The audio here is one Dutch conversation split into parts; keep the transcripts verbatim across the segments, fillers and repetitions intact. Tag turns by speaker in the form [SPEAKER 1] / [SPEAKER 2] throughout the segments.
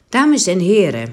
[SPEAKER 1] Dames en heren.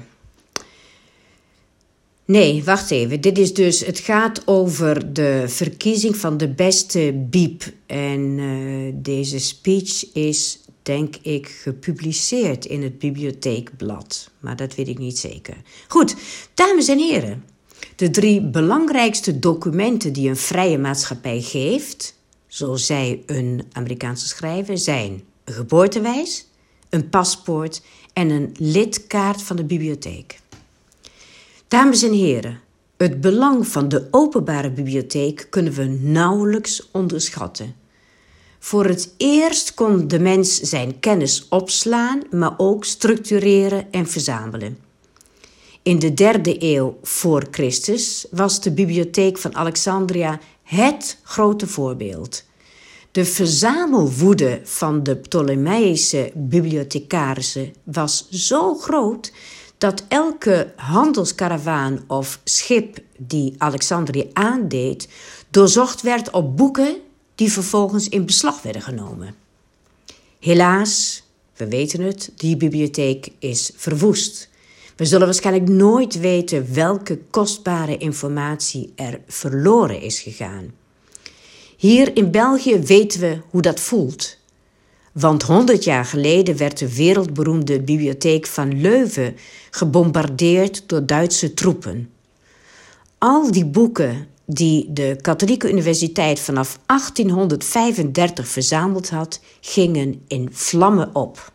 [SPEAKER 1] Nee, wacht even. Dit is dus, het gaat over de verkiezing van de beste biep. En uh, deze speech is, denk ik, gepubliceerd in het Bibliotheekblad. Maar dat weet ik niet zeker. Goed, dames en heren. De drie belangrijkste documenten die een vrije maatschappij geeft, zo zei een Amerikaanse schrijver, zijn een geboortewijs, een paspoort en een lidkaart van de bibliotheek. Dames en heren, het belang van de openbare bibliotheek kunnen we nauwelijks onderschatten. Voor het eerst kon de mens zijn kennis opslaan, maar ook structureren en verzamelen. In de derde eeuw voor Christus was de bibliotheek van Alexandria het grote voorbeeld. De verzamelwoede van de Ptolemeïsche bibliothecarissen was zo groot dat elke handelskaravaan of schip die Alexandrië aandeed doorzocht werd op boeken die vervolgens in beslag werden genomen. Helaas, we weten het, die bibliotheek is verwoest. We zullen waarschijnlijk nooit weten welke kostbare informatie er verloren is gegaan. Hier in België weten we hoe dat voelt. Want honderd jaar geleden werd de wereldberoemde bibliotheek van Leuven gebombardeerd door Duitse troepen. Al die boeken die de Katholieke Universiteit vanaf achttienhonderdvijfendertig verzameld had, gingen in vlammen op.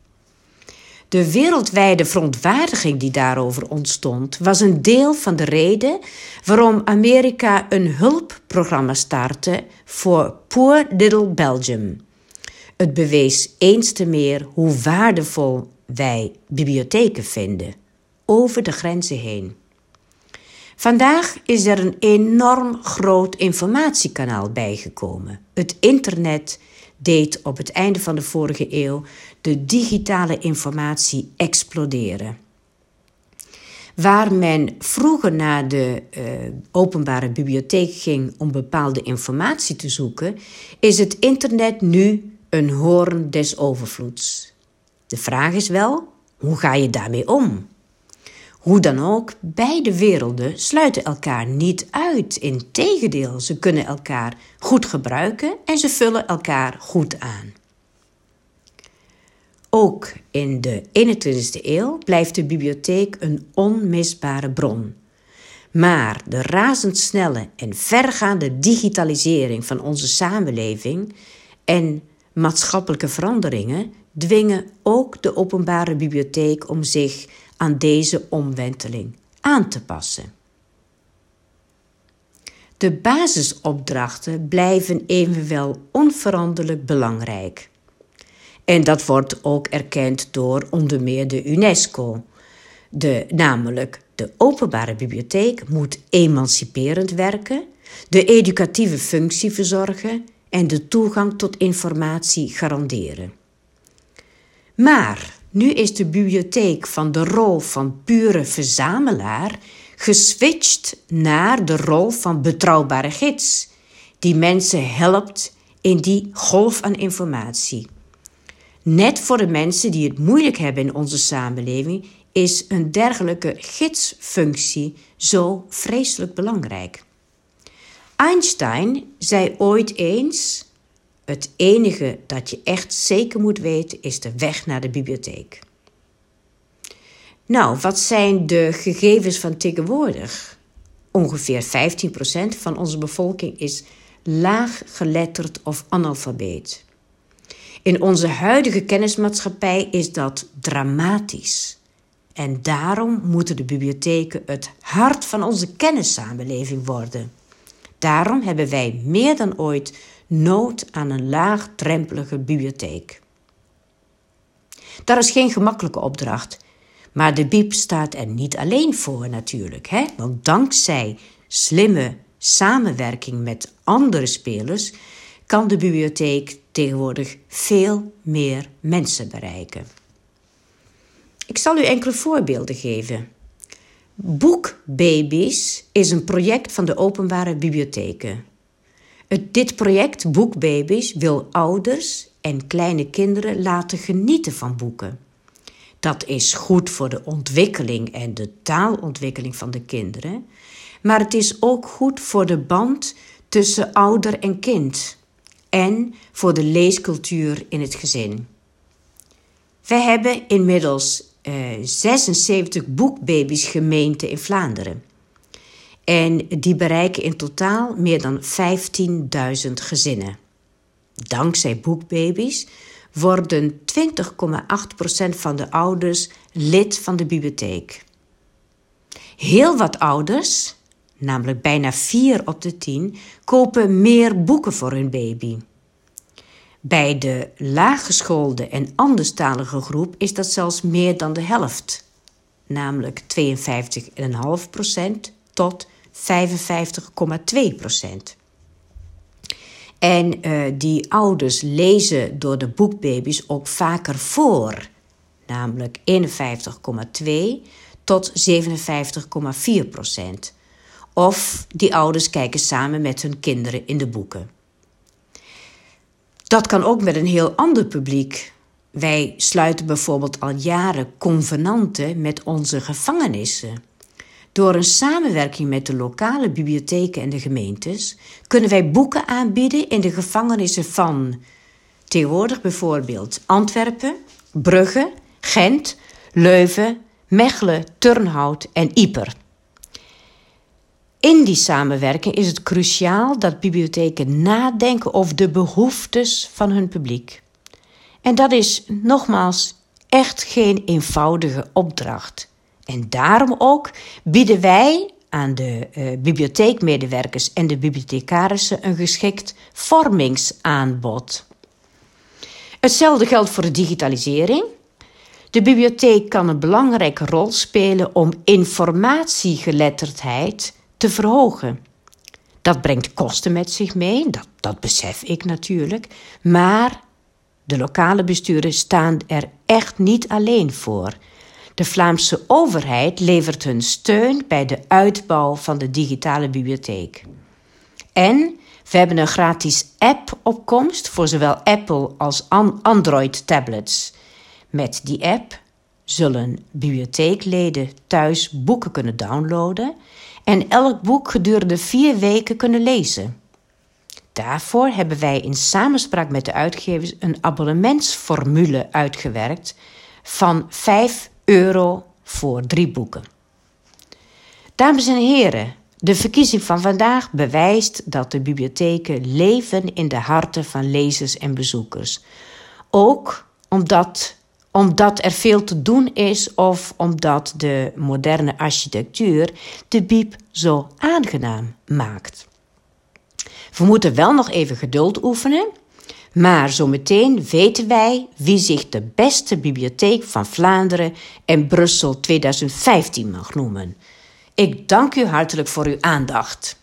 [SPEAKER 1] De wereldwijde verontwaardiging die daarover ontstond, was een deel van de reden waarom Amerika een hulpprogramma startte voor Poor Little Belgium. Het bewees eens te meer hoe waardevol wij bibliotheken vinden, over de grenzen heen. Vandaag is er een enorm groot informatiekanaal bijgekomen. Het internet deed op het einde van de vorige eeuw de digitale informatie exploderen. Waar men vroeger naar de uh, openbare bibliotheek ging om bepaalde informatie te zoeken, is het internet nu een hoorn des overvloeds. De vraag is wel, hoe ga je daarmee om? Hoe dan ook, beide werelden sluiten elkaar niet uit. Integendeel, ze kunnen elkaar goed gebruiken en ze vullen elkaar goed aan. Ook in de eenentwintigste eeuw blijft de bibliotheek een onmisbare bron. Maar de razendsnelle en vergaande digitalisering van onze samenleving en maatschappelijke veranderingen dwingen ook de openbare bibliotheek om zich aan deze omwenteling aan te passen. De basisopdrachten blijven evenwel onveranderlijk belangrijk. En dat wordt ook erkend door onder meer de UNESCO. De, namelijk, de openbare bibliotheek moet emanciperend werken, de educatieve functie verzorgen en de toegang tot informatie garanderen. Maar nu is de bibliotheek van de rol van pure verzamelaar geswitcht naar de rol van betrouwbare gids, die mensen helpt in die golf aan informatie. Net voor de mensen die het moeilijk hebben in onze samenleving is een dergelijke gidsfunctie zo vreselijk belangrijk. Einstein zei ooit eens: het enige dat je echt zeker moet weten is de weg naar de bibliotheek. Nou, wat zijn de gegevens van tegenwoordig? Ongeveer vijftien procent van onze bevolking is laag geletterd of analfabeet. In onze huidige kennismaatschappij is dat dramatisch. En daarom moeten de bibliotheken het hart van onze kennissamenleving worden. Daarom hebben wij meer dan ooit nood aan een laagdrempelige bibliotheek. Dat is geen gemakkelijke opdracht, maar de biep staat er niet alleen voor natuurlijk. Hè? Want dankzij slimme samenwerking met andere spelers kan de bibliotheek tegenwoordig veel meer mensen bereiken. Ik zal u enkele voorbeelden geven. Boekbabies is een project van de openbare bibliotheken. Het, dit project Boekbabies wil ouders en kleine kinderen laten genieten van boeken. dat is goed voor de ontwikkeling en de taalontwikkeling van de kinderen. Maar het is ook goed voor de band tussen ouder en kind. En voor de leescultuur in het gezin. Wij hebben inmiddels eh, zesenzeventig boekbaby's gemeenten in Vlaanderen. En die bereiken in totaal meer dan vijftienduizend gezinnen. Dankzij boekbaby's worden twintig komma acht procent van de ouders lid van de bibliotheek. Heel wat ouders, namelijk bijna vier op de tien, kopen meer boeken voor hun baby. Bij de laaggeschoolde en anderstalige groep is dat zelfs meer dan de helft. Namelijk tweeënvijftig komma vijf procent tot vijfenvijftig komma twee procent. En uh, die ouders lezen door de boekbaby's ook vaker voor. Namelijk eenenvijftig komma twee tot zevenenvijftig komma vier procent. Of die ouders kijken samen met hun kinderen in de boeken. Dat kan ook met een heel ander publiek. Wij sluiten bijvoorbeeld al jaren convenanten met onze gevangenissen. Door een samenwerking met de lokale bibliotheken en de gemeentes kunnen wij boeken aanbieden in de gevangenissen van tegenwoordig bijvoorbeeld Antwerpen, Brugge, Gent, Leuven, Mechelen, Turnhout en Ieper. In die samenwerking is het cruciaal dat bibliotheken nadenken over de behoeftes van hun publiek. En dat is nogmaals echt geen eenvoudige opdracht. En daarom ook bieden wij aan de uh, bibliotheekmedewerkers en de bibliothecarissen een geschikt vormingsaanbod. Hetzelfde geldt voor de digitalisering. De bibliotheek kan een belangrijke rol spelen om informatiegeletterdheid te verhogen. Dat brengt kosten met zich mee, dat, dat besef ik natuurlijk. Maar de lokale besturen staan er echt niet alleen voor. De Vlaamse overheid levert hun steun bij de uitbouw van de digitale bibliotheek. En we hebben een gratis app op komst voor zowel Apple als Android-tablets. Met die app zullen bibliotheekleden thuis boeken kunnen downloaden en elk boek gedurende vier weken kunnen lezen. Daarvoor hebben wij in samenspraak met de uitgevers een abonnementsformule uitgewerkt van vijf euro voor drie boeken. Dames en heren, de verkiezing van vandaag bewijst dat de bibliotheken leven in de harten van lezers en bezoekers. Ook omdat, omdat er veel te doen is of omdat de moderne architectuur de bieb zo aangenaam maakt. We moeten wel nog even geduld oefenen, maar zometeen weten wij wie zich de beste bibliotheek van Vlaanderen en Brussel tweeduizend vijftien mag noemen. Ik dank u hartelijk voor uw aandacht.